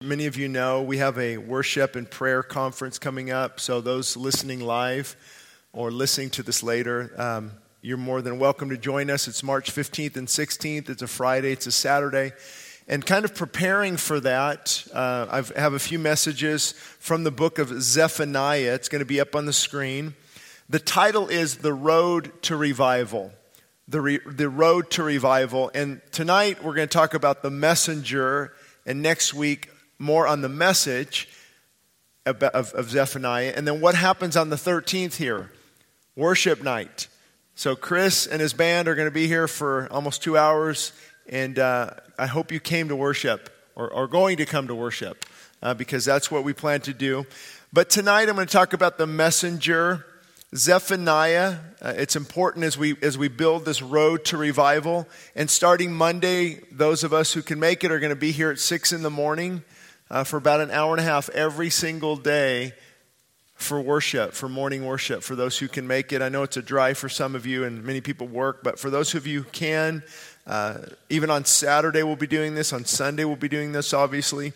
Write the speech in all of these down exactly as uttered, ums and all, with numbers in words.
many of you know, we have a worship and prayer conference coming up. So those listening live or listening to this later, um, you're more than welcome to join us. It's March fifteenth and sixteenth. It's a Friday. It's a Saturday. And kind of preparing for that, uh, I have a few messages from the book of Zephaniah. It's going to be up on the screen. The title is The Road to Revival. The, re- the Road to Revival. And tonight we're going to talk about the messenger, and next week more on the message of, of, of Zephaniah. And then what happens on the thirteenth here? Worship night. So Chris and his band are going to be here for almost two hours, and uh, I hope you came to worship, or are going to come to worship, uh, because that's what we plan to do. But tonight I'm going to talk about the messenger, Zephaniah. Uh, it's important as we as we build this road to revival. And starting Monday, those of us who can make it are going to be here at six in the morning uh, for about an hour and a half every single day for worship, for morning worship, for those who can make it. I know it's a drive for some of you and many people work, but for those of you who can, uh, even on Saturday we'll be doing this, on Sunday we'll be doing this, obviously.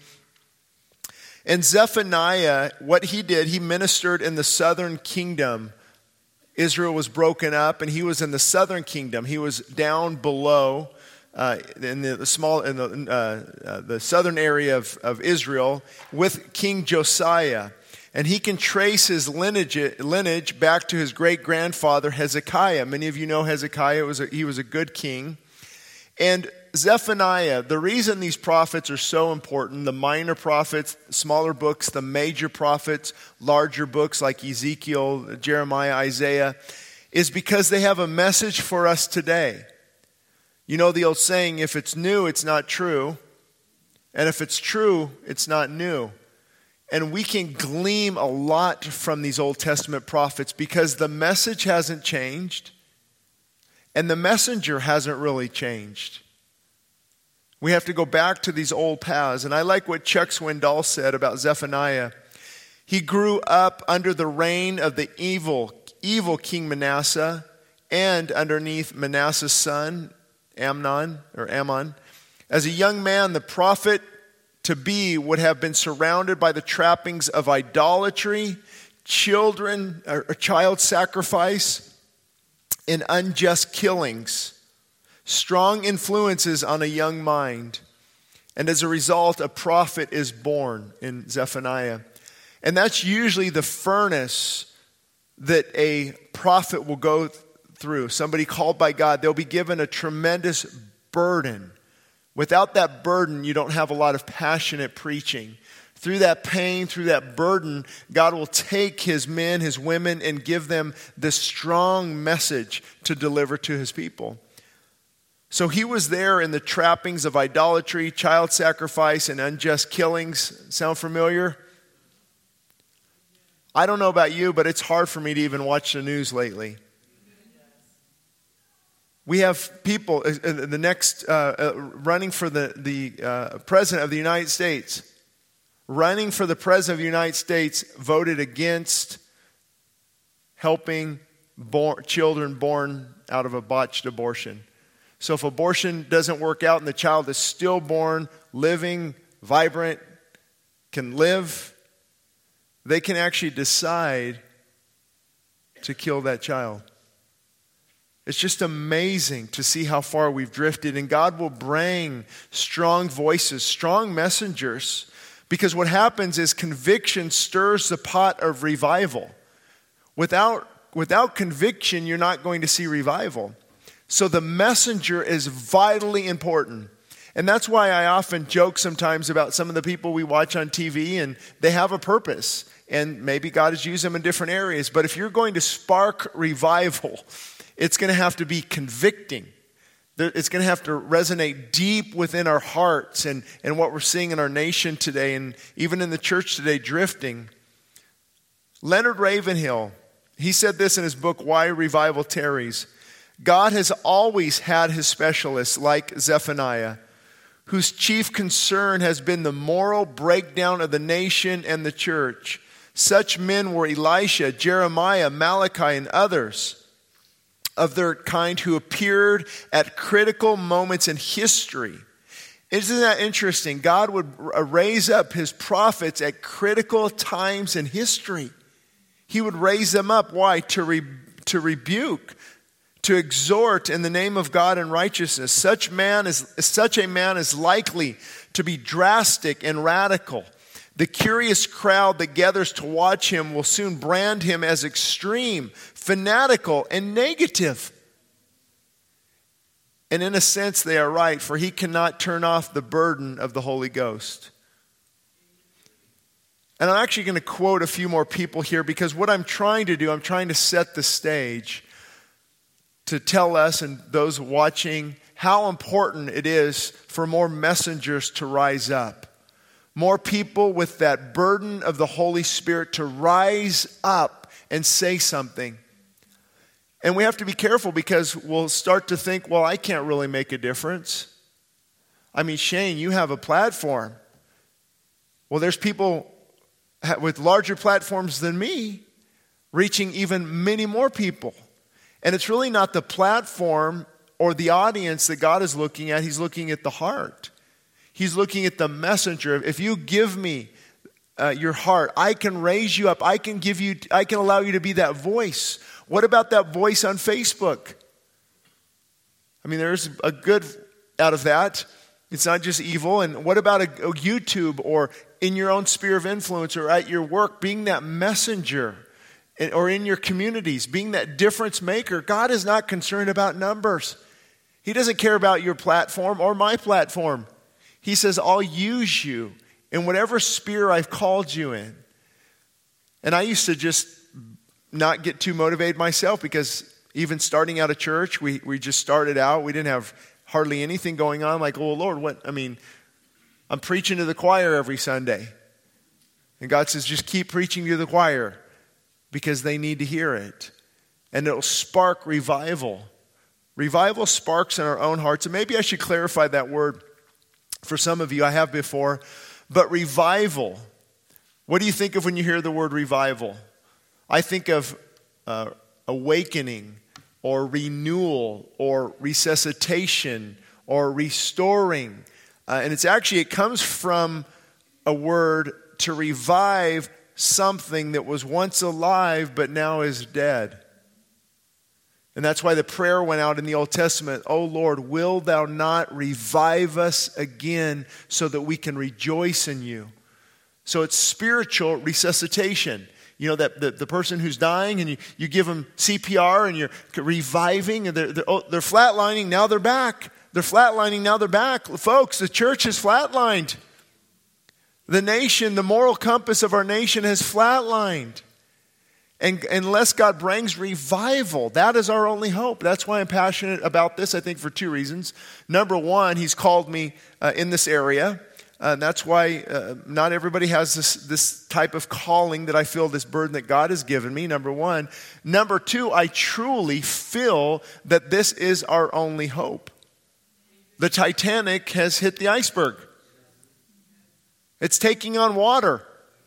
And Zephaniah, what he did, he ministered in the southern kingdom. Israel was broken up, and he was in the southern kingdom. He was down below uh, in the, the small, in the, uh, uh, the southern area of, of Israel with King Josiah. And he can trace his lineage, lineage back to his great-grandfather Hezekiah. Many of you know Hezekiah. Was a, he was a good king. And Zephaniah, the reason these prophets are so important, the minor prophets, smaller books, the major prophets, larger books like Ezekiel, Jeremiah, Isaiah, is because they have a message for us today. You know the old saying, if it's new, it's not true. And if it's true, it's not new. And we can glean a lot from these Old Testament prophets because the message hasn't changed and the messenger hasn't really changed. We have to go back to these old paths. And I like what Chuck Swindoll said about Zephaniah. He grew up under the reign of the evil, evil King Manasseh and underneath Manasseh's son, Amnon, or Ammon. As a young man, the prophet to be would have been surrounded by the trappings of idolatry, children, or child sacrifice, and unjust killings. Strong influences on a young mind. And as a result, a prophet is born in Zephaniah. And that's usually the furnace that a prophet will go through. Somebody called by God, they'll be given a tremendous burden. Without that burden, you don't have a lot of passionate preaching. Through that pain, through that burden, God will take his men, his women, and give them this strong message to deliver to his people. So he was there in the trappings of idolatry, child sacrifice, and unjust killings. Sound familiar? I don't know about you, but it's hard for me to even watch the news lately. We have people, uh, the next, uh, uh, running for the, the uh, President of the United States, running for the President of the United States, voted against helping born, children born out of a botched abortion. So if abortion doesn't work out and the child is stillborn, living, vibrant, can live, they can actually decide to kill that child. It's just amazing to see how far we've drifted. And God will bring strong voices, strong messengers, because what happens is conviction stirs the pot of revival. Without, without conviction, you're not going to see revival. So the messenger is vitally important. And that's why I often joke sometimes about some of the people we watch on T V, and they have a purpose. And maybe God has used them in different areas. But if you're going to spark revival, it's going to have to be convicting. It's going to have to resonate deep within our hearts and, and what we're seeing in our nation today and even in the church today drifting. Leonard Ravenhill, he said this in his book, Why Revival Tarries. God has always had his specialists like Zephaniah, whose chief concern has been the moral breakdown of the nation and the church. Such men were Elisha, Jeremiah, Malachi, and others of their kind who appeared at critical moments in history Isn't that interesting? God would raise up his prophets at critical times in history. He would raise them up. Why? To, re, to rebuke, to exhort in the name of God in righteousness. Such man is, such a man is likely to be drastic and radical. The curious crowd that gathers to watch him will soon brand him as extreme, fanatical, and negative. And in a sense, they are right, for he cannot turn off the burden of the Holy Ghost. And I'm actually going to quote a few more people here, because what I'm trying to do, I'm trying to set the stage to tell us and those watching how important it is for more messengers to rise up. More people with that burden of the Holy Spirit to rise up and say something. And we have to be careful, because we'll start to think, well, I can't really make a difference. I mean, Shane, you have a platform. Well, there's people with larger platforms than me reaching even many more people. And it's really not the platform or the audience that God is looking at. He's looking at the heart. He's looking at the messenger. If you give me uh, your heart, I can raise you up. I can give you, I can allow you to be that voice. What about that voice on Facebook? I mean, there's a good out of that. It's not just evil. And what about a, a YouTube, or in your own sphere of influence, or at your work, being that messenger, or in your communities, being that difference maker? God is not concerned about numbers. He doesn't care about your platform or my platform. He says, I'll use you in whatever sphere I've called you in. And I used to just not get too motivated myself, because even starting out a church, we, we just started out. We didn't have hardly anything going on. Like, oh, Lord, what? I mean, I'm preaching to the choir every Sunday. And God says, just keep preaching to the choir, because they need to hear it. And it'll spark revival. Revival sparks in our own hearts. And maybe I should clarify that word for some of you. I have before. But revival, what do you think of when you hear the word revival? I think of uh, awakening, or renewal, or resuscitation, or restoring. Uh, and it's actually, it comes from a word to revive something that was once alive but now is dead. And that's why the prayer went out in the Old Testament, "Oh Lord, will thou not revive us again so that we can rejoice in you?" So it's spiritual resuscitation. You know, that the, the person who's dying, and you, you give them C P R, and you're reviving, and they're, they're, oh, they're flatlining, now they're back. They're flatlining, now they're back. Folks, the church is flatlined. The nation, the moral compass of our nation has flatlined. And unless God brings revival, that is our only hope. That's why I'm passionate about this, I think, for two reasons. Number one, he's called me uh, in this area. Uh, and that's why uh, not everybody has this, this type of calling that I feel, this burden that God has given me, number one. Number two, I truly feel that this is our only hope. The Titanic has hit the iceberg. It's taking on water.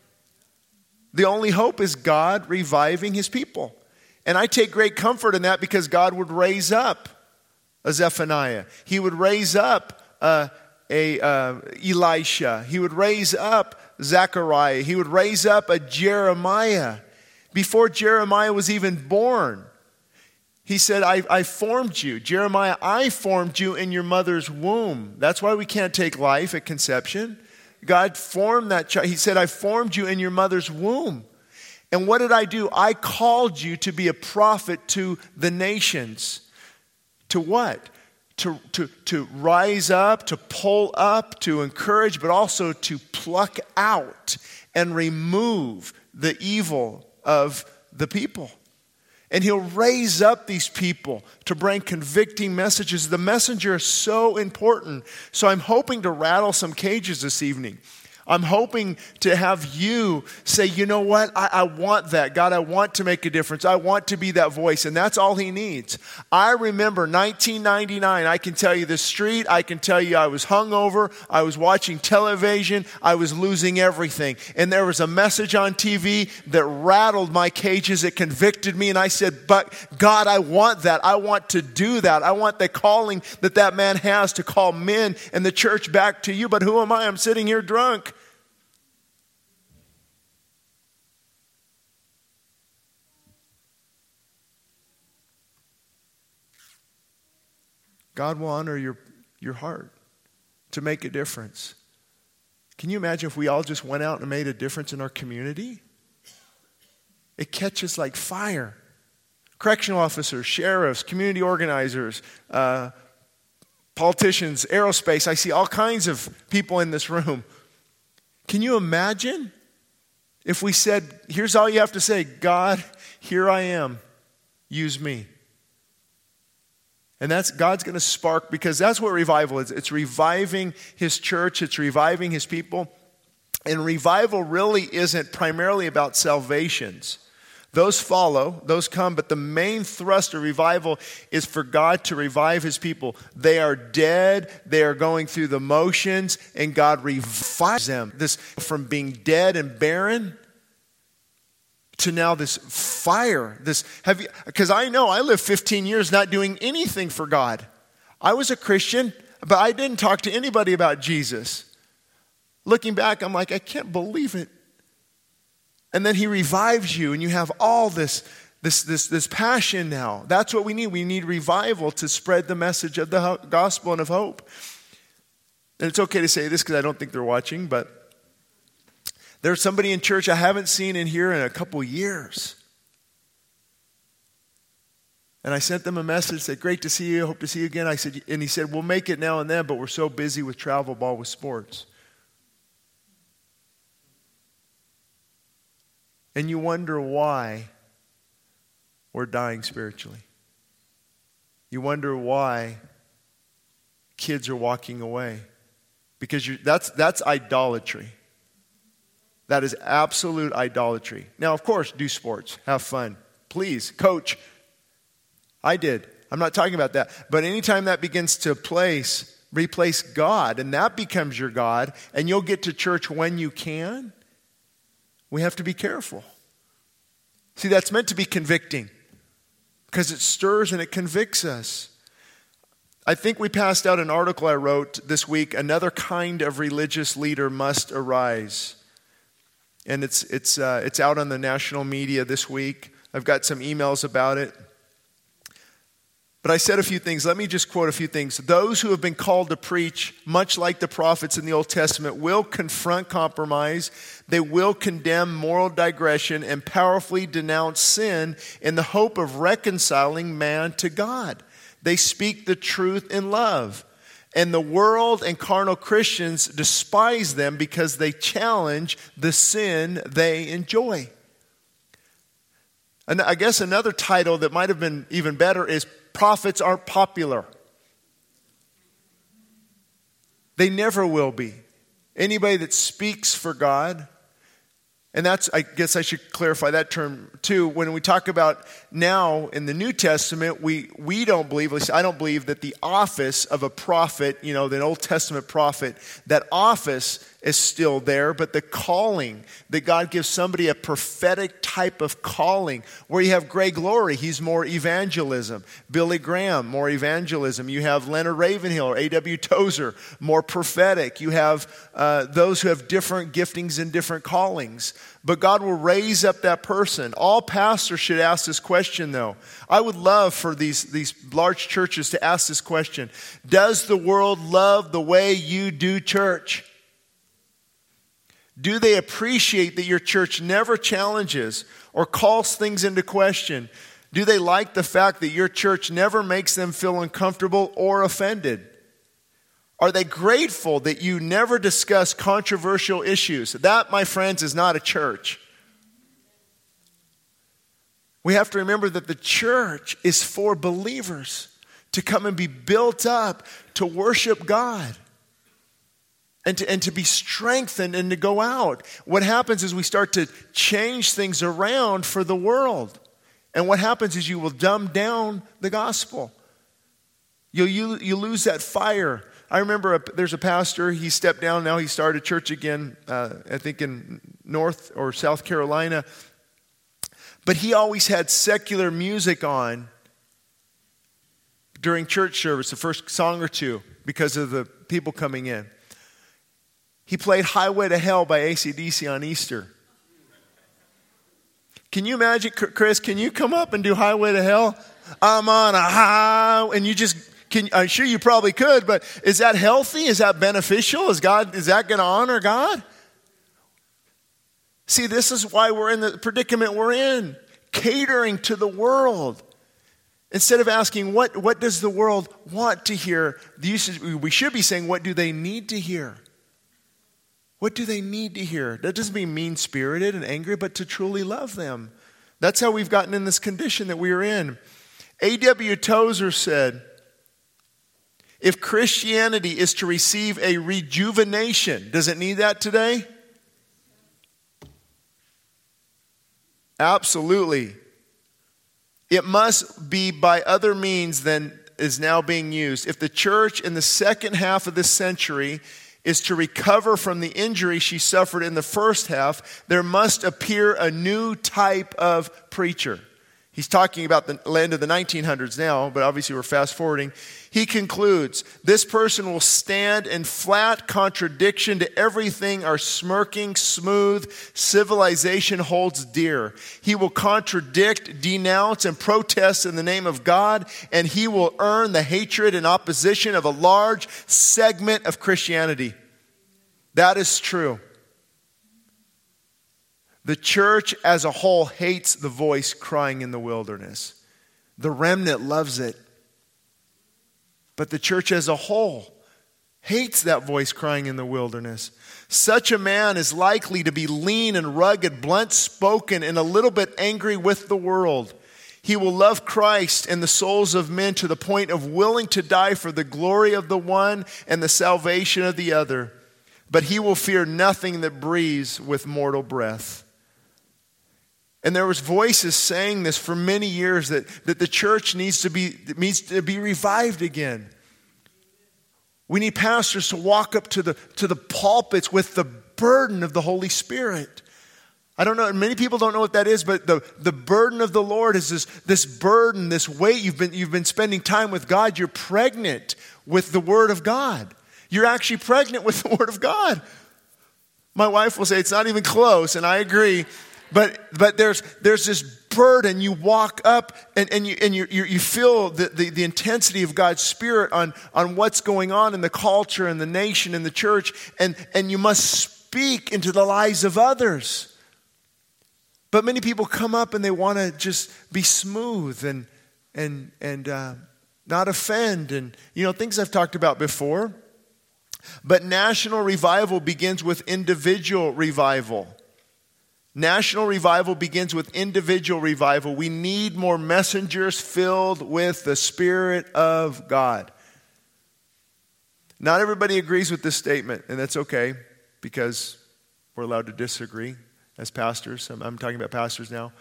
The only hope is God reviving his people. And I take great comfort in that, because God would raise up a Zephaniah. He would raise up a A uh, Elisha. He would raise up Zechariah. He would raise up a Jeremiah. Before Jeremiah was even born, he said, I, I formed you. Jeremiah, I formed you in your mother's womb. That's why we can't take life at conception. God formed that child. He said, I formed you in your mother's womb. And what did I do? I called you to be a prophet to the nations. To what? To, to, to rise up, to pull up, to encourage, but also to pluck out and remove the evil of the people. And he'll raise up these people to bring convicting messages. The messenger is so important. So I'm hoping to rattle some cages this evening. I'm hoping to have you say, you know what, I, I want that. God, I want to make a difference. I want to be that voice, and that's all he needs. I remember nineteen ninety-nine, I can tell you the street, I can tell you I was hungover, I was watching television, I was losing everything. And there was a message on T V that rattled my cages, it convicted me, and I said, but God, I want that. I want to do that. I want the calling that that man has to call men and the church back to you. But who am I? I'm sitting here drunk. God will honor your, your heart to make a difference. Can you imagine if we all just went out and made a difference in our community? It catches like fire. Correctional officers, sheriffs, community organizers, uh, politicians, aerospace. I see all kinds of people in this room. Can you imagine if we said, here's all you have to say, God, here I am, use me. And that's God's going to spark, because that's what revival is. It's reviving his church. It's reviving his people. And revival really isn't primarily about salvations. Those follow, those come, but the main thrust of revival is for God to revive his people. They are dead, they are going through the motions, and God revives them. This from being dead and barren to now this fire. This have you, because I know I lived fifteen years not doing anything for God. I was a Christian, but I didn't talk to anybody about Jesus. Looking back, I'm like, I can't believe it. And then he revives you, and you have all this, this, this, this passion now. That's what we need. We need revival to spread the message of the gospel and of hope. And it's okay to say this because I don't think they're watching, but there's somebody in church I haven't seen in here in a couple years. And I sent them a message, said, great to see you, hope to see you again. I said, and he said, we'll make it now and then, but we're so busy with travel ball, with sports. And you wonder why we're dying spiritually. You wonder why kids are walking away. Because you're, that's, that's idolatry. That is absolute idolatry. Now, of course, do sports. Have fun. Please, coach. I did. I'm not talking about that. But anytime that begins to place, replace God, and that becomes your God, and you'll get to church when you can, we have to be careful. See, that's meant to be convicting because it stirs and it convicts us. I think we passed out an article I wrote this week, Another Kind of Religious Leader Must Arise. And it's, it's, uh, it's out on the national media this week. I've got some emails about it. But I said a few things. Let me just quote a few things. Those who have been called to preach, much like the prophets in the Old Testament, will confront compromise. They will condemn moral digression and powerfully denounce sin in the hope of reconciling man to God. They speak the truth in love. And the world and carnal Christians despise them because they challenge the sin they enjoy. And I guess another title that might have been even better is Prophets Aren't Popular. They never will be. Anybody that speaks for God, and that's, I guess I should clarify that term too. When we talk about now in the New Testament, we, we don't believe, at least I don't believe, that the office of a prophet, you know, the Old Testament prophet, that office is still there, but the calling that God gives somebody, a prophetic type of calling, where you have Greg Laurie, he's more evangelism. Billy Graham, more evangelism. You have Leonard Ravenhill or A W Tozer, more prophetic. You have uh, those who have different giftings and different callings. But God will raise up that person. All pastors should ask this question, though. I would love for these, these large churches to ask this question. Does the world love the way you do church? Do they appreciate that your church never challenges or calls things into question? Do they like the fact that your church never makes them feel uncomfortable or offended? Are they grateful that you never discuss controversial issues? That, my friends, is not a church. We have to remember that the church is for believers to come and be built up to worship God. and to, and to be strengthened and to go out. What happens is we start to change things around for the world. And what happens is you will dumb down the gospel. You'll, you, you lose that fire. I remember a, there's a pastor, he stepped down, now he started a church again, uh, I think in North or South Carolina. But he always had secular music on during church service, the first song or two, because of the people coming in. He played Highway to Hell by A C D C on Easter. Can you imagine, Chris, can you come up and do Highway to Hell? I'm on a high, and you just, can, I'm sure you probably could, but is that healthy? Is that beneficial? Is God, is that going to honor God? See, this is why we're in the predicament we're in, catering to the world. Instead of asking, what, what does the world want to hear? We should be saying, what do they need to hear? What do they need to hear? That doesn't mean mean-spirited and angry, but to truly love them. That's how we've gotten in this condition that we are in. A W Tozer said, if Christianity is to receive a rejuvenation, does it need that today? Absolutely. It must be by other means than is now being used. If the church in the second half of this century is to recover from the injury she suffered in the first half, there must appear a new type of preacher. He's talking about the end of the nineteen hundreds now, but obviously we're fast forwarding. He concludes, this person will stand in flat contradiction to everything our smirking, smooth civilization holds dear. He will contradict, denounce, and protest in the name of God, and he will earn the hatred and opposition of a large segment of Christianity. That is true. The church as a whole hates the voice crying in the wilderness. The remnant loves it. But the church as a whole hates that voice crying in the wilderness. Such a man is likely to be lean and rugged, blunt-spoken, and a little bit angry with the world. He will love Christ and the souls of men to the point of willing to die for the glory of the one and the salvation of the other. But he will fear nothing that breathes with mortal breath. And there was voices saying this for many years, that, that the church needs to be needs to be revived again. We need pastors to walk up to the to the pulpits with the burden of the Holy Spirit. I don't know, many people don't know what that is, but the, the burden of the Lord is this, this burden, this weight. You've been you've been spending time with God. You're pregnant with the Word of God. You're actually pregnant with the Word of God. My wife will say it's not even close, and I agree. But but there's there's this burden. You walk up and, and you and you you feel the, the, the intensity of God's Spirit on, on what's going on in the culture and the nation and the church, and, and you must speak into the lives of others. But many people come up and they want to just be smooth and and and uh, not offend, and you know, things I've talked about before. But national revival begins with individual revival. National revival begins with individual revival. We need more messengers filled with the Spirit of God. Not everybody agrees with this statement, and that's okay, because we're allowed to disagree as pastors. I'm, I'm talking about pastors now.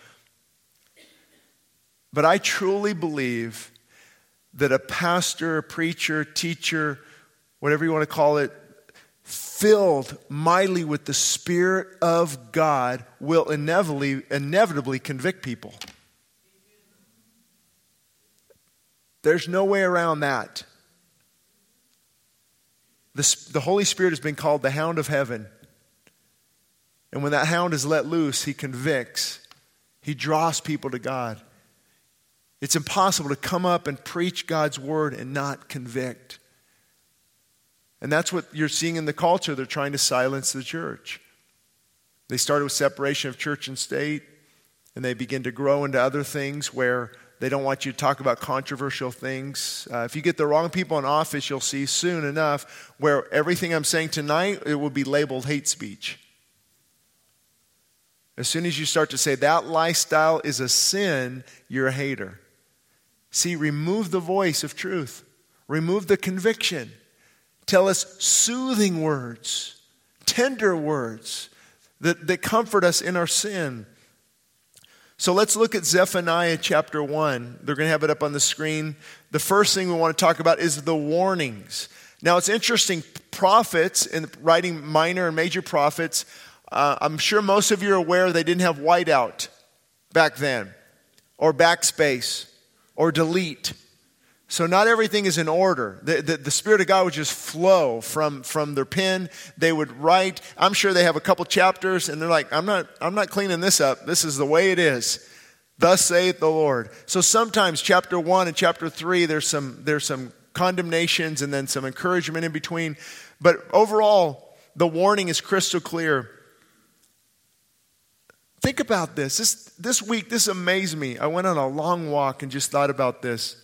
But I truly believe that a pastor, preacher, teacher, whatever you want to call it, filled mightily with the Spirit of God will inevitably, inevitably convict people. There's no way around that. The, the Holy Spirit has been called the hound of heaven. And when that hound is let loose, he convicts. He draws people to God. It's impossible to come up and preach God's word and not convict. And that's what you're seeing in the culture. They're trying to silence the church. They started with separation of church and state, and they begin to grow into other things where they don't want you to talk about controversial things. Uh, if you get the wrong people in office, you'll see soon enough where everything I'm saying tonight, it will be labeled hate speech. As soon as you start to say that lifestyle is a sin, you're a hater. See, remove the voice of truth. Remove the conviction. tell us soothing words, tender words that, that comfort us in our sin. So let's look at Zephaniah chapter one. They're going to have it up on the screen. The first thing we want to talk about is the warnings. Now it's interesting, prophets, in writing minor and major prophets, uh, I'm sure most of you are aware they didn't have whiteout back then, or backspace, or delete. So not everything is in order. The, the, the Spirit of God would just flow from, from their pen. They would write. I'm sure they have a couple chapters, and they're like, I'm not, I'm not cleaning this up. This is the way it is. Thus saith the Lord. So sometimes chapter one and chapter three, there's some, there's some condemnations and then some encouragement in between. But overall, the warning is crystal clear. Think about this. This, this week, this amazed me. I went on a long walk and just thought about this.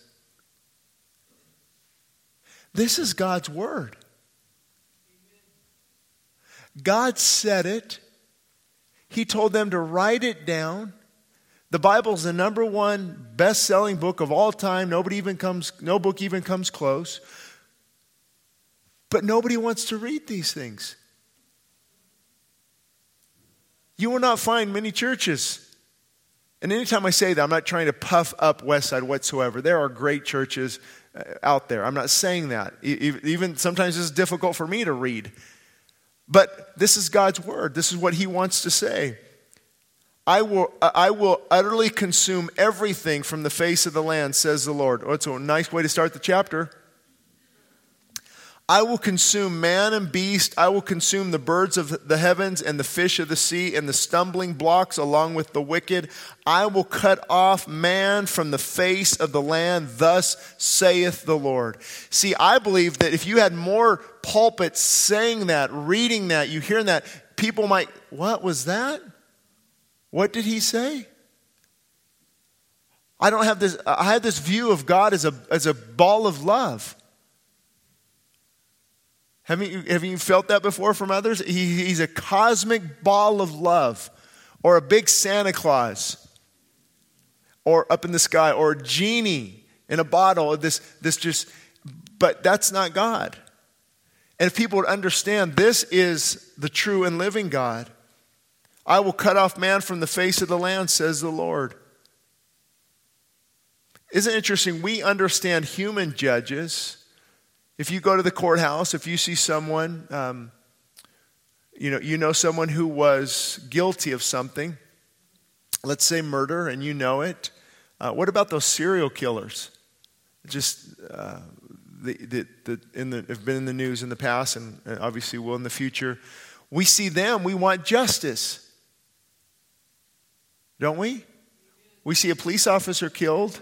This is God's word. God said it. He told them to write it down. The Bible's the number one best-selling book of all time. Nobody even comes, no book even comes close. But nobody wants to read these things. You will not find many churches. And anytime I say that, I'm not trying to puff up Westside whatsoever. There are great churches out there. I'm not saying that. Even sometimes it's difficult for me to read. But this is God's word. This is what he wants to say. I will, I will utterly consume everything from the face of the land, says the Lord. Oh, it's a nice way to start the chapter. I will consume man and beast. I will consume the birds of the heavens and the fish of the sea and the stumbling blocks along with the wicked. I will cut off man from the face of the land. Thus saith the Lord. See, I believe that if you had more pulpits saying that, reading that, you hearing that, people might, what was that? What did he say? I don't have this, I have this view of God as a, as a ball of love. Haven't you, have you felt that before from others? He, he's a cosmic ball of love, or a big Santa Claus, or up in the sky, or a genie in a bottle. This, this just, but that's not God. And if people would understand, this is the true and living God. I will cut off man from the face of the land, says the Lord. Isn't it interesting? We understand human judges. If you go to the courthouse, if you see someone, um, you know, you know someone who was guilty of something, let's say murder, and you know it. Uh, what about those serial killers? Just uh, the, the, the, in the, have been in the news in the past, and, and obviously will in the future. We see them. We want justice, don't we? We see a police officer killed.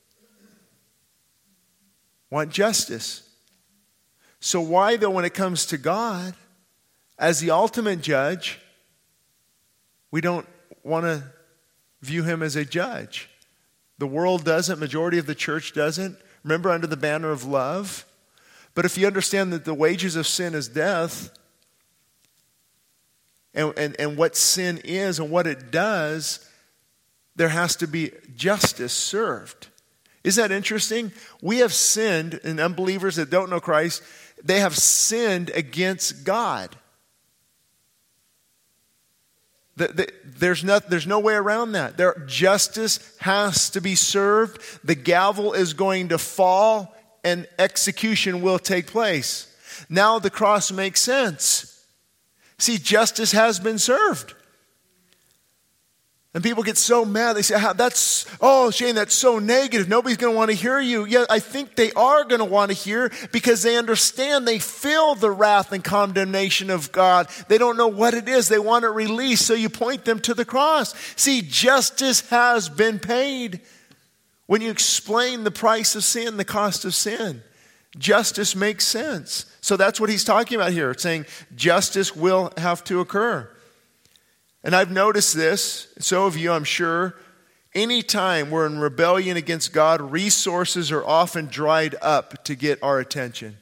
Want justice. So why, though, when it comes to God, as the ultimate judge, we don't want to view him as a judge? The world doesn't. Majority of the church doesn't. Remember, under the banner of love. But if you understand that the wages of sin is death, and, and, and what sin is and what it does, there has to be justice served. Isn't that interesting? We have sinned, and unbelievers that don't know Christ, they have sinned against God. The, the, there's, no, there's no way around that. There, justice has to be served. The gavel is going to fall, and execution will take place. Now the cross makes sense. See, justice has been served. And people get so mad. They say, that's, oh, Shane, that's so negative. Nobody's going to want to hear you. Yeah, I think they are going to want to hear because they understand, they feel the wrath and condemnation of God. They don't know what it is. They want it released, so you point them to the cross. See, justice has been paid. When you explain the price of sin, the cost of sin, justice makes sense. So that's what he's talking about here, saying justice will have to occur. And I've noticed this, so have you, I'm sure. Anytime we're in rebellion against God, resources are often dried up to get our attention.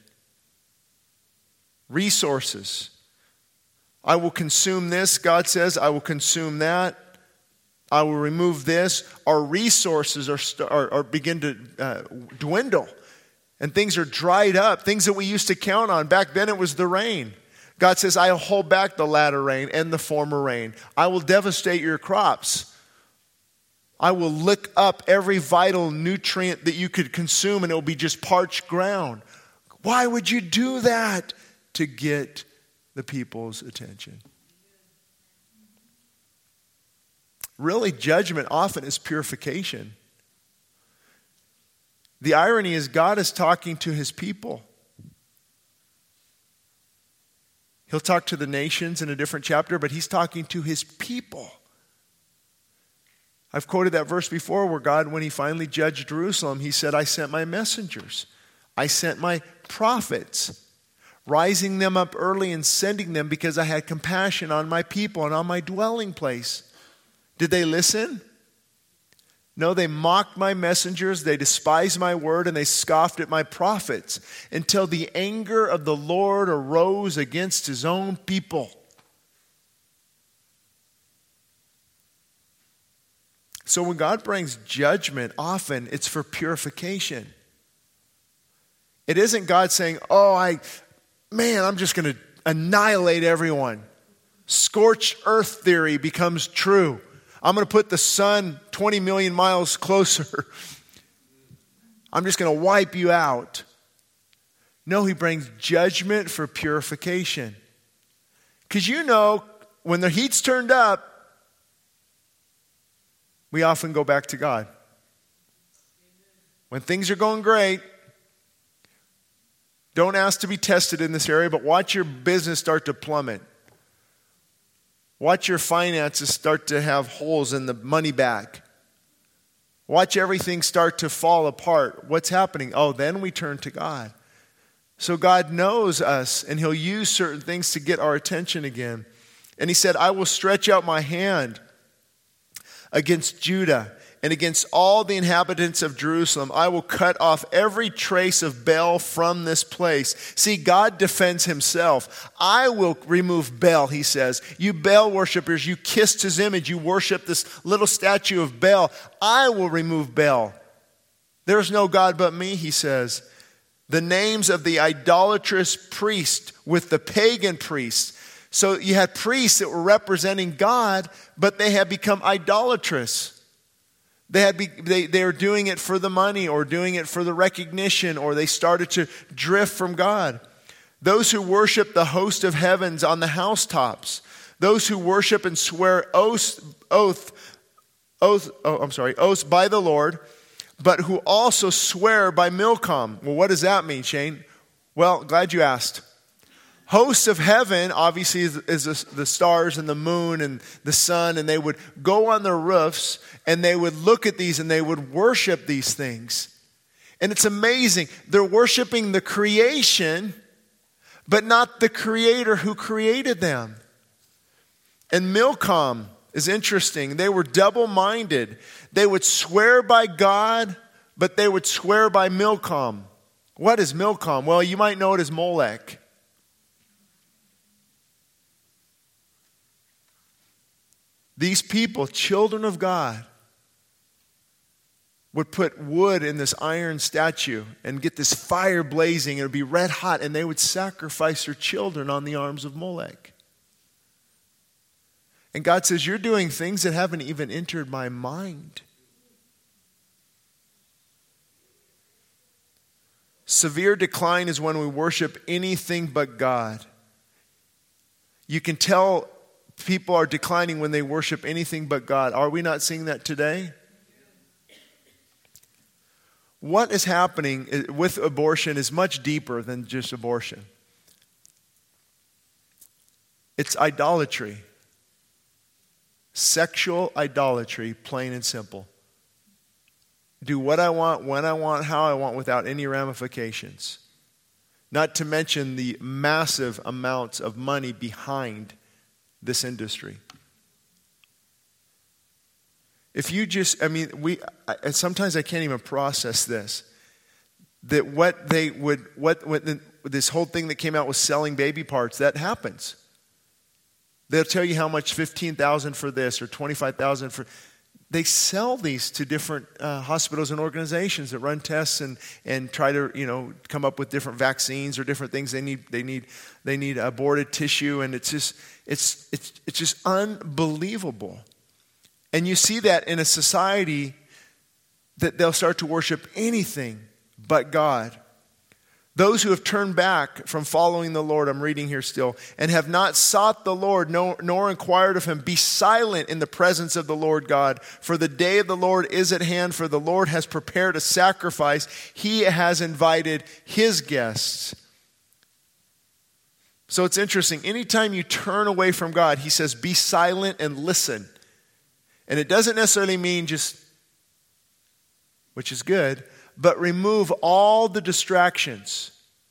Resources. I will consume this, God says. I will consume that. I will remove this. Our resources are, are, are begin to uh, dwindle. And things are dried up, things that we used to count on. Back then it was the rain. God says, I'll hold back the latter rain and the former rain. I will devastate your crops. I will lick up every vital nutrient that you could consume, and it will be just parched ground. Why would you do that? To get the people's attention. Really, judgment often is purification. The irony is God is talking to his people. He'll talk to the nations in a different chapter, but he's talking to his people. I've quoted that verse before where God, when he finally judged Jerusalem, he said, I sent my messengers. I sent my prophets, rising them up early and sending them because I had compassion on my people and on my dwelling place. Did they listen? No, they mocked my messengers, they despised my word, and they scoffed at my prophets until the anger of the Lord arose against his own people. So when God brings judgment, often it's for purification. It isn't God saying, oh, I, man, I'm just going to annihilate everyone. Scorched earth theory becomes true. I'm going to put the sun twenty million miles closer. I'm just going to wipe you out. No, he brings judgment for purification. Because you know, when the heat's turned up, we often go back to God. When things are going great, don't ask to be tested in this area, but watch your business start to plummet. Watch your finances start to have holes in the money bag. Watch everything start to fall apart. What's happening? Oh, then we turn to God. So God knows us, and he'll use certain things to get our attention again. And he said, I will stretch out my hand against Judah and against all the inhabitants of Jerusalem. I will cut off every trace of Baal from this place. See, God defends himself. I will remove Baal, he says. You Baal worshipers, you kissed his image. You worship this little statue of Baal. I will remove Baal. There's no God but me, he says. The names of the idolatrous priest with the pagan priests. So you had priests that were representing God, but they had become idolatrous. They had be, they, they were doing it for the money or doing it for the recognition, or they started to drift from God. Those who worship the host of heavens on the housetops. Those who worship and swear oath, oath, oath, oh, I'm sorry, oaths by the Lord, but who also swear by Milcom. Well, what does that mean, Shane? Well, glad you asked. Hosts of heaven, obviously, is, is the stars and the moon and the sun, and they would go on their roofs and they would look at these and they would worship these things. And it's amazing. They're worshiping the creation, but not the creator who created them. And Milcom is interesting. They were double-minded. They would swear by God, but they would swear by Milcom. What is Milcom? Well, you might know it as Molech. These people, children of God, would put wood in this iron statue and get this fire blazing. It would be red hot, and they would sacrifice their children on the arms of Molech. And God says, you're doing things that haven't even entered my mind. Severe decline is when we worship anything but God. You can tell people are declining when they worship anything but God. Are we not seeing that today? What is happening with abortion is much deeper than just abortion. It's idolatry. Sexual idolatry, plain and simple. Do what I want, when I want, how I want, without any ramifications. Not to mention the massive amounts of money behind this industry. If you just, I mean, we, I, sometimes I can't even process this. That what they would, what, what the, this whole thing that came out with selling baby parts, that happens. They'll tell you how much, fifteen thousand dollars for this or twenty-five thousand dollars for, they sell these to different uh, hospitals and organizations that run tests and, and try to, you know, come up with different vaccines or different things. They need they need they need aborted tissue, and it's just it's it's it's just unbelievable. And you see that in a society that they'll start to worship anything but God. Those who have turned back from following the Lord, I'm reading here still, and have not sought the Lord, nor, nor inquired of him, be silent in the presence of the Lord God. For the day of the Lord is at hand, for the Lord has prepared a sacrifice. He has invited his guests. So it's interesting. Anytime you turn away from God, he says, be silent and listen. And it doesn't necessarily mean just, which is good, but remove all the distractions.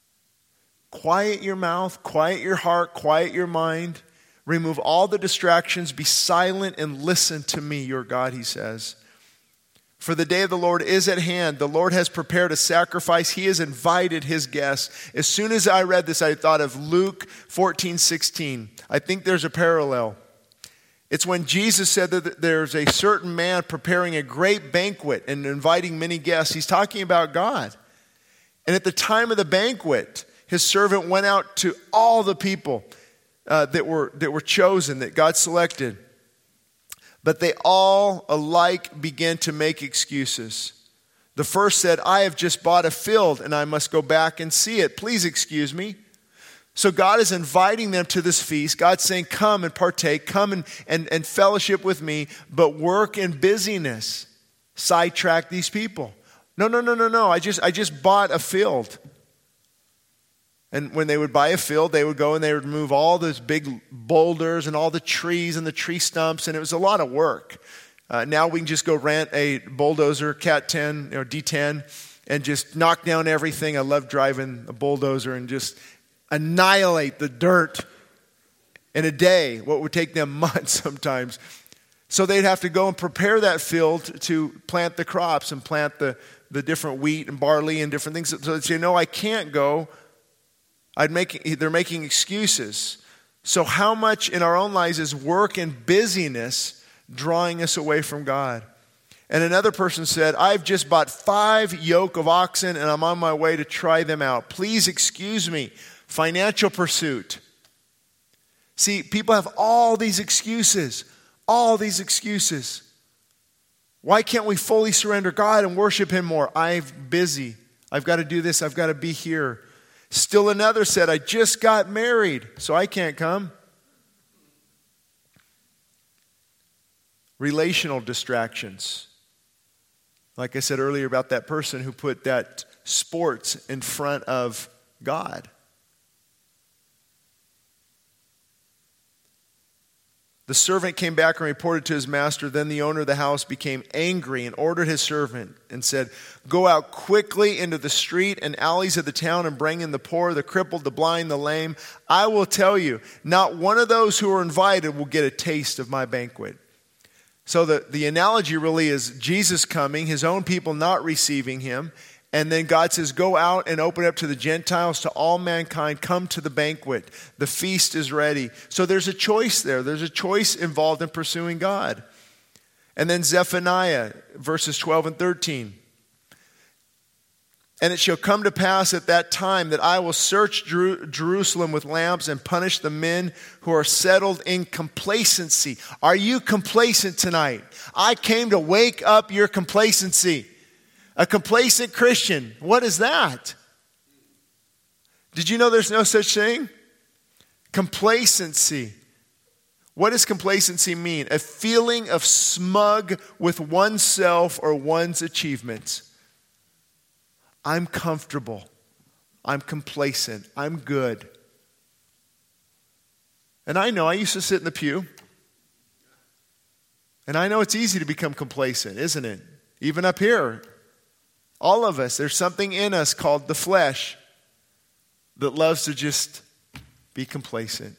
Quiet your mouth, quiet your heart, quiet your mind. Remove all the distractions. Be silent and listen to me, your God, he says. For the day of the Lord is at hand. The Lord has prepared a sacrifice. He has invited his guests. As soon as I read this, I thought of Luke fourteen sixteen. I think there's a parallel. It's when Jesus said that there's a certain man preparing a great banquet and inviting many guests. He's talking about God. And at the time of the banquet, his servant went out to all the people uh, that were that were chosen, that God selected. But they all alike began to make excuses. The first said, I have just bought a field and I must go back and see it. Please excuse me. So God is inviting them to this feast. God's saying, come and partake, come and, and, and fellowship with me, but work and busyness sidetrack these people. No, no, no, no, no. I just I just bought a field. And when they would buy a field, they would go and they would remove all those big boulders and all the trees and the tree stumps, and it was a lot of work. Uh, now we can just go rent a bulldozer, Cat ten or D ten, and just knock down everything. I love driving a bulldozer and just annihilate the dirt in a day, what would take them months sometimes. So they'd have to go and prepare that field to plant the crops and plant the, the different wheat and barley and different things. So they'd say, no, I can't go. I'd make, they're making excuses. So how much in our own lives is work and busyness drawing us away from God? And another person said, I've just bought five yoke of oxen and I'm on my way to try them out. Please excuse me. Financial pursuit. See, people have all these excuses, all these excuses. Why can't we fully surrender God and worship him more? I'm busy. I've got to do this. I've got to be here. Still another said, I just got married, so I can't come. Relational distractions. Like I said earlier about that person who put that sports in front of God. The servant came back and reported to his master. Then the owner of the house became angry and ordered his servant and said, go out quickly into the street and alleys of the town and bring in the poor, the crippled, the blind, the lame. I will tell you, not one of those who are invited will get a taste of my banquet. So the, the analogy really is Jesus coming, his own people not receiving him. And then God says, go out and open up to the Gentiles, to all mankind. Come to the banquet. The feast is ready. So there's a choice there. There's a choice involved in pursuing God. And then Zephaniah, verses twelve and thirteen. And it shall come to pass at that time that I will search Jer- Jerusalem with lamps and punish the men who are settled in complacency. Are you complacent tonight? I came to wake up your complacency. A complacent Christian, what is that? Did you know there's no such thing? Complacency. What does complacency mean? A feeling of smug with oneself or one's achievements. I'm comfortable. I'm complacent. I'm good. And I know, I used to sit in the pew. And I know it's easy to become complacent, isn't it? Even up here. All of us, there's something in us called the flesh that loves to just be complacent.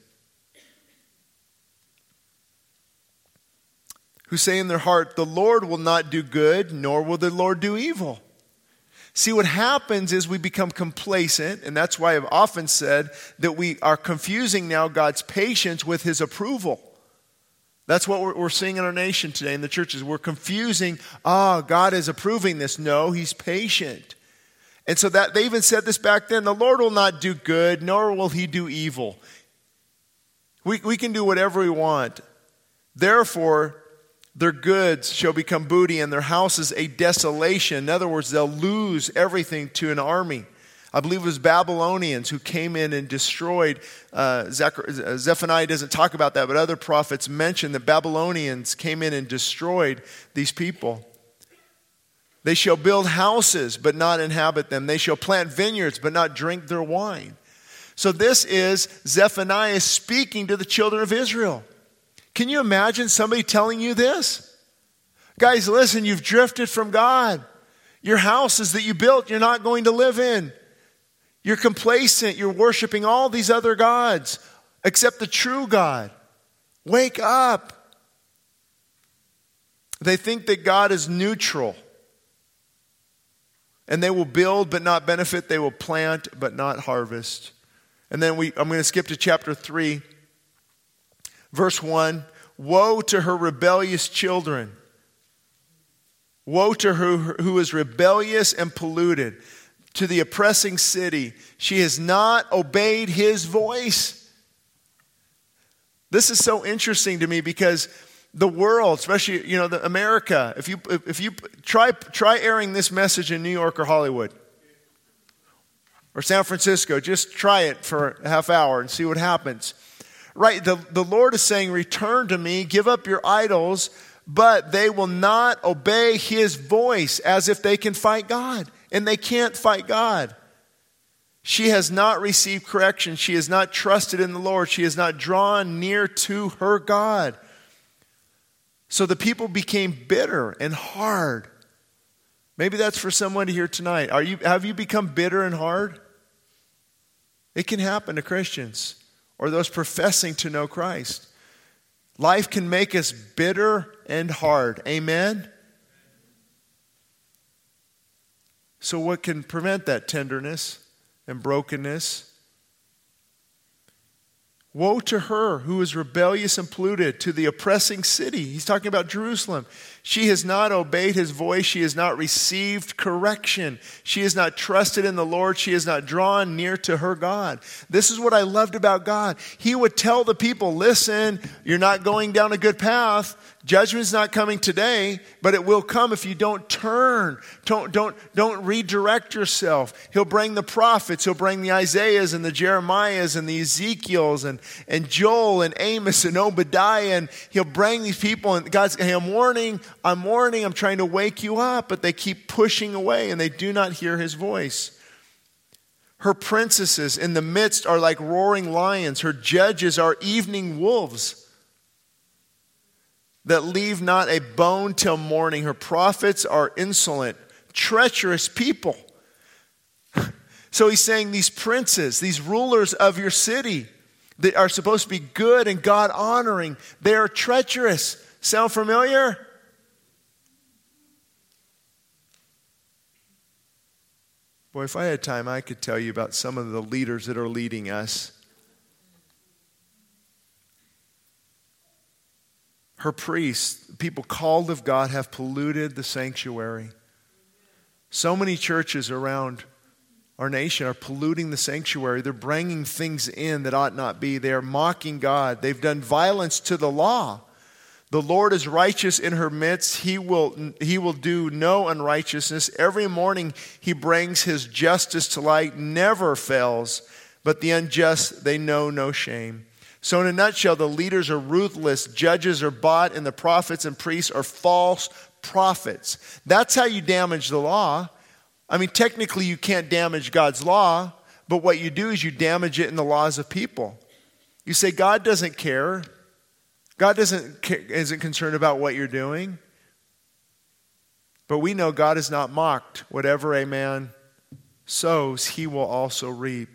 Who say in their heart, the Lord will not do good, nor will the Lord do evil. See, what happens is we become complacent, and that's why I've often said that we are confusing now God's patience with his approval. That's what we're, we're seeing in our nation today in the churches. We're confusing, ah, oh, God is approving this. No, he's patient. And so that they even said this back then, the Lord will not do good, nor will he do evil. We, we can do whatever we want. Therefore, their goods shall become booty and their houses a desolation. In other words, they'll lose everything to an army. I believe it was Babylonians who came in and destroyed. Uh, Zephaniah doesn't talk about that, but other prophets mention that Babylonians came in and destroyed these people. They shall build houses, but not inhabit them. They shall plant vineyards, but not drink their wine. So this is Zephaniah speaking to the children of Israel. Can you imagine somebody telling you this? Guys, listen, you've drifted from God. Your houses that you built, you're not going to live in. You're complacent. You're worshiping all these other gods except the true God. Wake up. They think that God is neutral. And they will build but not benefit. They will plant but not harvest. And then we, I'm going to skip to chapter three. Verse one. Woe to her rebellious children. Woe to her who is rebellious and polluted. To the oppressing city. She has not obeyed his voice. This is so interesting to me because the world, especially, you know, the America, if you if you try try airing this message in New York or Hollywood or San Francisco, just try it for a half hour and see what happens. Right, the, the Lord is saying, return to me, give up your idols, but they will not obey his voice as if they can fight God. And they can't fight God. She has not received correction. She has not trusted in the Lord. She has not drawn near to her God. So the people became bitter and hard. Maybe that's for someone here tonight. Are you, have you become bitter and hard? It can happen to Christians or those professing to know Christ. Life can make us bitter and hard. Amen? So what can prevent that tenderness and brokenness? Woe to her who is rebellious and polluted, to the oppressing city. He's talking about Jerusalem. She has not obeyed his voice. She has not received correction. She has not trusted in the Lord. She has not drawn near to her God. This is what I loved about God. He would tell the people, listen, you're not going down a good path. Judgment's not coming today, but it will come if you don't turn. Don't, don't, don't redirect yourself. He'll bring the prophets. He'll bring the Isaiahs and the Jeremiahs and the Ezekiels and, and Joel and Amos and Obadiah. And he'll bring these people. And God's, hey, I'm warning, I'm warning, I'm trying to wake you up. But they keep pushing away and they do not hear his voice. Her princesses in the midst are like roaring lions. Her judges are evening wolves that leave not a bone till morning. Her prophets are insolent, treacherous people. So he's saying these princes, these rulers of your city that are supposed to be good and God-honoring, they are treacherous. Sound familiar? Boy, if I had time, I could tell you about some of the leaders that are leading us. Her priests, people called of God, have polluted the sanctuary. So many churches around our nation are polluting the sanctuary. They're bringing things in that ought not be. They are mocking God. They've done violence to the law. The Lord is righteous in her midst. He will, he will do no unrighteousness. Every morning he brings his justice to light, never fails. But the unjust, they know no shame. So in a nutshell, the leaders are ruthless, judges are bought, and the prophets and priests are false prophets. That's how you damage the law. I mean, technically you can't damage God's law, but what you do is you damage it in the laws of people. You say, God doesn't care. God doesn't isn't concerned about what you're doing. But we know God is not mocked. Whatever a man sows, he will also reap.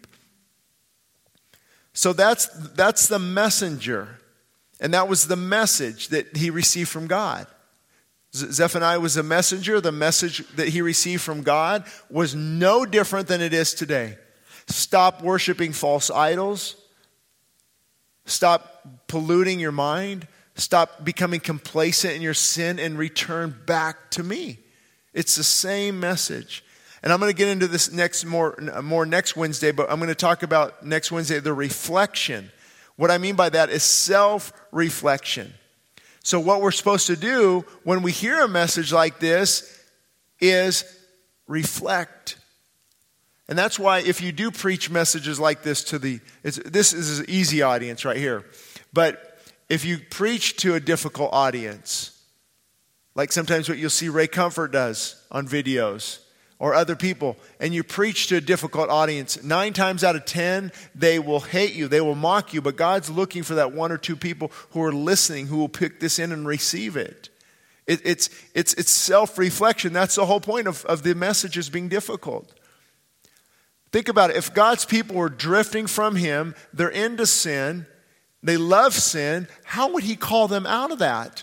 So that's that's the messenger. And that was the message that he received from God. Zephaniah was a messenger. The message that he received from God was no different than it is today. Stop worshiping false idols. Stop polluting your mind. Stop becoming complacent in your sin and return back to me. It's the same message. And I'm going to get into this next more, more next Wednesday, but I'm going to talk about next Wednesday the reflection. What I mean by that is self-reflection. So what we're supposed to do when we hear a message like this is reflect. And that's why if you do preach messages like this to the, it's, this is an easy audience right here. But if you preach to a difficult audience, like sometimes what you'll see Ray Comfort does on videos or other people, and you preach to a difficult audience, nine times out of ten, they will hate you, they will mock you, but God's looking for that one or two people who are listening, who will pick this in and receive it. it it's, it's, it's self-reflection. That's the whole point of, of the messages being difficult. Think about it. If God's people were drifting from Him, they're into sin, they love sin, how would He call them out of that?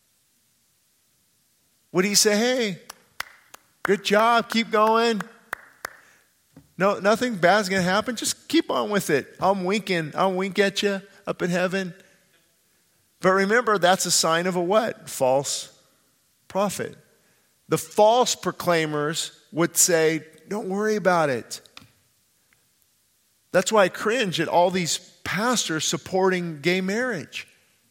Would He say, hey, good job, keep going? No, nothing bad's going to happen. Just keep on with it. I'm winking. I'll wink at you up in heaven. But remember, that's a sign of a what? False prophet. The false proclaimers would say, don't worry about it. That's why I cringe at all these pastors supporting gay marriage.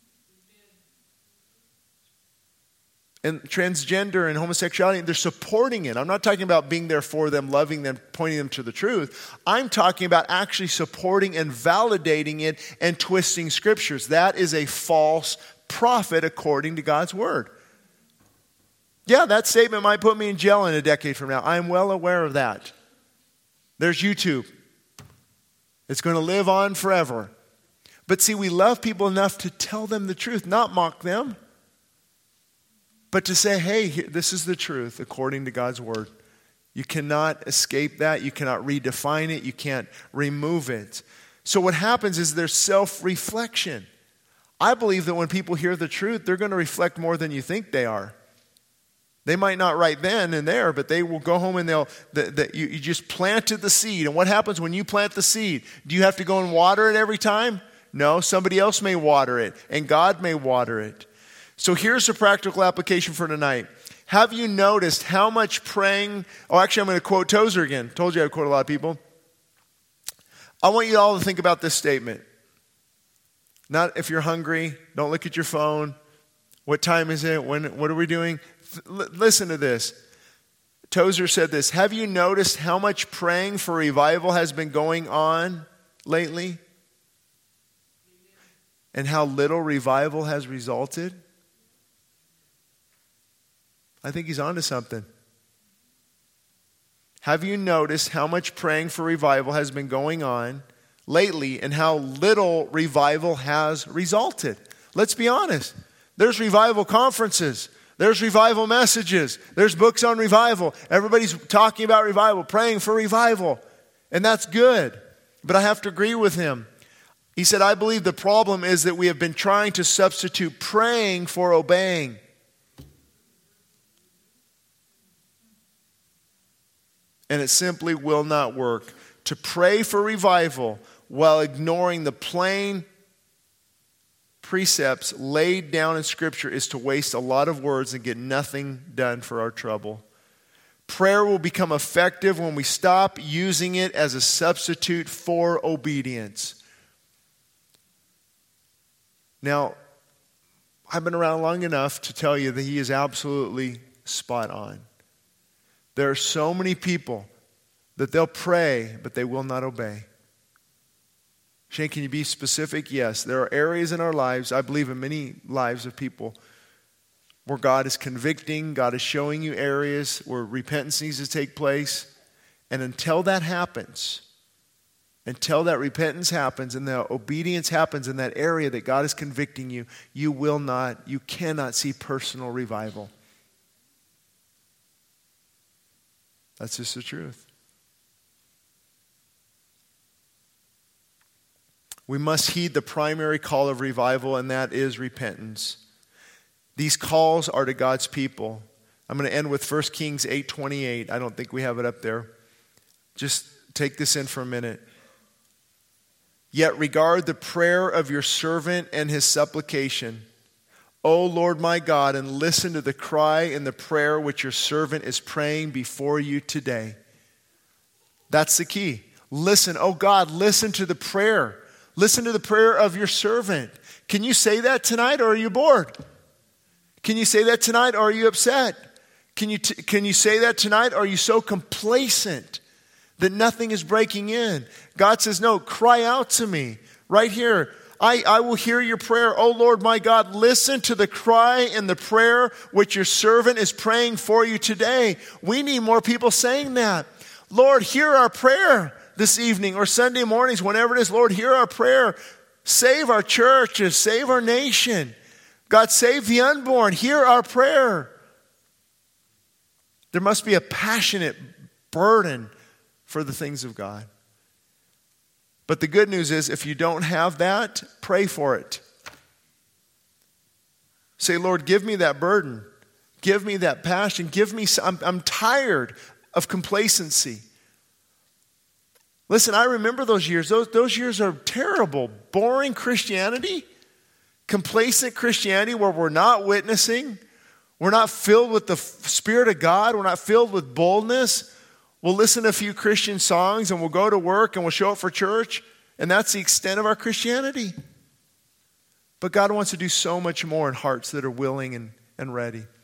And transgender and homosexuality, they're supporting it. I'm not talking about being there for them, loving them, pointing them to the truth. I'm talking about actually supporting and validating it and twisting scriptures. That is a false prophet according to God's word. Yeah, that statement might put me in jail in a decade from now. I'm well aware of that. There's YouTube. It's going to live on forever. But see, we love people enough to tell them the truth, not mock them. But to say, hey, this is the truth according to God's word. You cannot escape that. You cannot redefine it. You can't remove it. So what happens is there's self-reflection. I believe that when people hear the truth, they're going to reflect more than you think they are. They might not right then and there, but they will go home and they'll, the, the, you, you just planted the seed. And what happens when you plant the seed? Do you have to go and water it every time? No, somebody else may water it, and God may water it. So here's a practical application for tonight. Have you noticed how much praying, oh, actually I'm going to quote Tozer again. Told you I quote a lot of people. I want you all to think about this statement. Not if you're hungry, don't look at your phone. What time is it? When? What are we doing? L- listen to this. Tozer said this, have you noticed how much praying for revival has been going on lately? And how little revival has resulted? I think he's onto something. Have you noticed how much praying for revival has been going on lately and how little revival has resulted? Let's be honest. There's revival conferences. There's revival messages. There's books on revival. Everybody's talking about revival, praying for revival. And that's good. But I have to agree with him. He said, I believe the problem is that we have been trying to substitute praying for obeying. And it simply will not work. To pray for revival while ignoring the plain precepts laid down in Scripture is to waste a lot of words and get nothing done for our trouble. Prayer will become effective when we stop using it as a substitute for obedience. Now, I've been around long enough to tell you that he is absolutely spot on. There are so many people that they'll pray, but they will not obey. Shane, can you be specific? Yes. There are areas in our lives, I believe in many lives of people, where God is convicting, God is showing you areas where repentance needs to take place. And until that happens, until that repentance happens and the obedience happens in that area that God is convicting you, you will not, you cannot see personal revival. That's just the truth. We must heed the primary call of revival, and that is repentance. These calls are to God's people. I'm going to end with First Kings eight twenty-eight. I don't think we have it up there. Just take this in for a minute. Yet regard the prayer of your servant and his supplication. O Lord my God, and listen to the cry and the prayer which your servant is praying before you today. That's the key. Listen, oh God, listen to the prayer. Listen to the prayer of your servant. Can you say that tonight, or are you bored? Can you say that tonight, or are you upset? Can you, t- can you say that tonight, or are you so complacent that nothing is breaking in? God says, no, cry out to me right here. I, I will hear your prayer. Oh Lord, my God, listen to the cry and the prayer which your servant is praying for you today. We need more people saying that. Lord, hear our prayer this evening or Sunday mornings, whenever it is. Lord, hear our prayer. Save our churches. Save our nation. God, save the unborn. Hear our prayer. There must be a passionate burden for the things of God. But the good news is, if you don't have that, pray for it. Say, Lord, give me that burden. Give me that passion. Give me, I'm, I'm tired of complacency. Listen, I remember those years. Those, those years are terrible. Boring Christianity, complacent Christianity where we're not witnessing. We're not filled with the Spirit of God. We're not filled with boldness. We'll listen to a few Christian songs and we'll go to work and we'll show up for church. And that's the extent of our Christianity. But God wants to do so much more in hearts that are willing and, and ready.